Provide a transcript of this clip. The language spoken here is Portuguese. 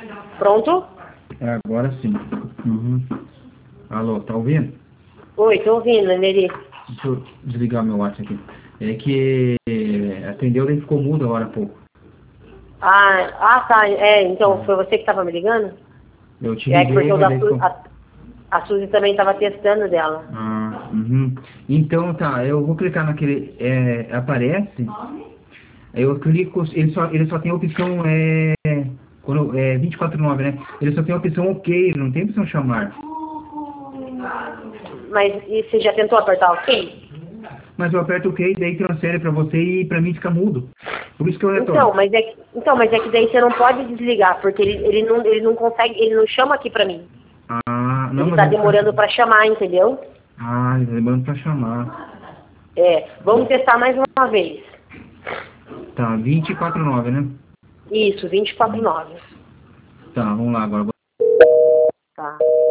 Pronto? Agora sim. Uhum. Alô, tá ouvindo? Oi, tô ouvindo, Neri. Deixa eu desligar meu WhatsApp aqui. É que atendeu e ficou mudo agora há pouco. Tá. Então foi você que tava me ligando? Eu te É que liguei, porque o mas da daí ficou... a Suzy também tava testando dela. Uhum. Então tá, eu vou clicar naquele... aparece, aí eu clico, ele só tem a opção, quando, 24/9, né? Ele só tem a opção OK, não tem a opção chamar. Mas e você já tentou apertar OK? Mas eu aperto OK, daí transfere pra você e pra mim fica mudo. Por isso que eu retorno. Mas é que daí você não pode desligar, porque ele não consegue, ele não chama aqui pra mim. Não, Ele mas tá ele demorando pra chamar, entendeu? ele tá demorando pra chamar. Vamos testar mais uma vez. Tá, 24/9, né? Isso, 24/9. Tá, vamos lá agora. Tá.